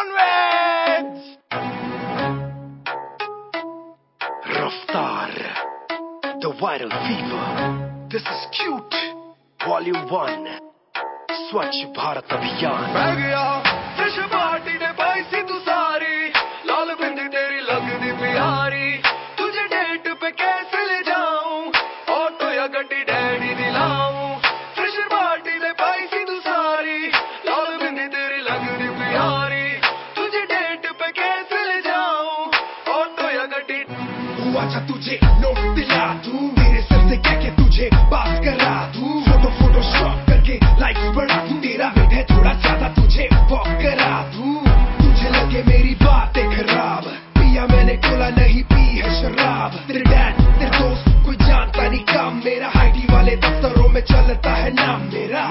Convince! Raftar, the viral fever. This is cute. Volume 1. Swachh Bharat Abhiyan. मैं गया fresh party ने पाई सी तू सारी, लाल बिंदी तेरी लगदी प्यारी, तुझे डेट पे कैसे ले जाऊं, ऑटो या गड्डी डैडी दिलाऊं। फ्रेश पार्टी ने पाई सी तू सारी, लाल बिंदी तेरी लगदी प्यारी, तुझे डेट पे कैसे ले जाऊं, ऑटो या गड्डी। हुआ था तुझे नोट दिला दूं, मेरे सर से कह के तुझे बात करा दूं, फोटो शॉट करके लाइक्स बढ़ा दूं, तेरा वेट है थोड़ा ज्यादा तुझे वॉक करा दूं। तुझे लगे मेरी बातें खराब, पिया मैंने कोला नहीं पी है शराब। तेरे डैड तेरे दोस्त कोई जानता नहीं काम मेरा, आईटी वाले दफ्तरों में चलता है नाम मेरा।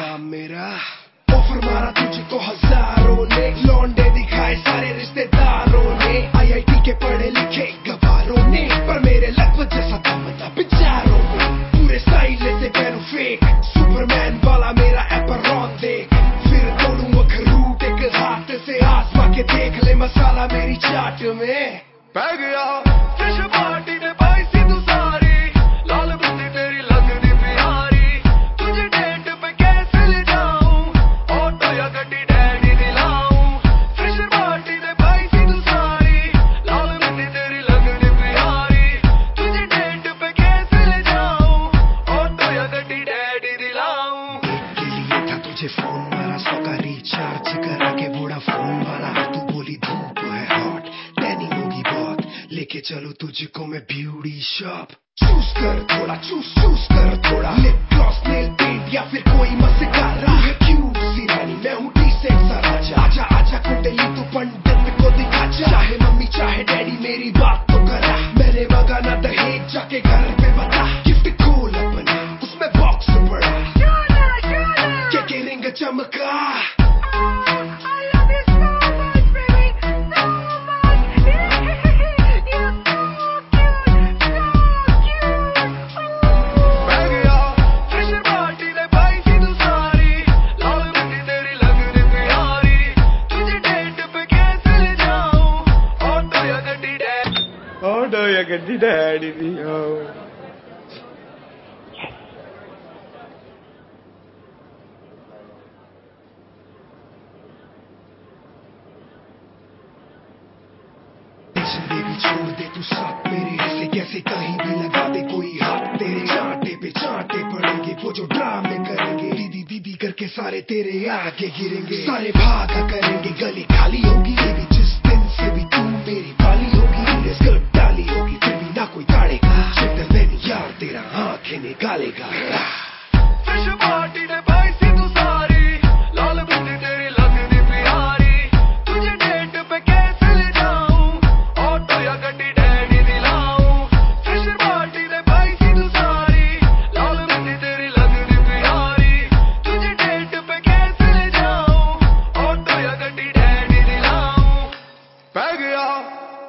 ऑफर मारा तुझको हजारों ने, लौंडे दिखाए सारे रिश्तेदारों ने, आईआईटी के पढ़े लिखे गवारों ने, पर मेरे लकवत जैसा दम था बेचारों में। पूरे स्टाइल से पहनूं फेक, सुपरमैन वाला मेरा एपरॉन देख, फिर तोड़ूं अखरूट एक हाथ से, आजमा के देख ले मसाला मेरी चाट में। मैं गया फ्रेश पार्टी ने पाई सी तू सारी, लाल बिंदी तेरी लगदी प्यारी, तुझे डेट पे कैसे ले जाऊं, ऑटो या गड्डी डैडी दिलाऊं। फ्रेश पार्टी ने पाई सी तू सारी, लाल बिंदी तेरी लगदी प्यारी, तुझे डेट पे कैसे ले जाऊं, ऑटो या गड्डी डैडी दिलाऊं। के लिए था तुझे फोन मारा, 100 का रिचार्ज करा के वोडाफोन वाला, तू बोली धूप है हॉट टैनिंग होगी बहुत, लेके चलो तुझको मैं ब्यूटी शॉप। चूज कर थोड़ा, लिप ग्लॉस नेल पेंट या फिर कोई मस्कारा, है क्यूट सी रानी मैं हूँ डिसेंट सा राजा, आजा कुंडली तू पंडित को दिखा जा, चाहे मम्मी चाहे डैडी मेरी बात तो करा, मैंने मांगा ना दहेज जाके घर पे बता, गिफ्ट खोल अपना उसमें बॉक्स पड़ा, के रिंग चमका। मैं गया फ्रेश पार्टी ने पाई सी तू सारी, लाल बिंदी तेरी लगदी प्यारी, तुझे डेट पे कैसे ले जाऊं, ऑटो या गड्डी डैडी दिलाऊं। बेबी छोड़ दे तू साथ मेरे, ऐसे कैसे कहीं भी लगा दे कोई हाथ तेरे, चांटे पे चांटे पड़ेंगे वो जो ड्रामे करेंगे, दीदी दीदी करके सारे तेरे आगे गिरेंगे, सारे भागा करेंगे गली खाली होगी, बेबी जिस दिन से भी तू मेरी वाली होगी, स्कर्ट डाली होगी फिर भी ना कोई ताड़ेगा, चेतन यार तेरा आंखें निकालेगा।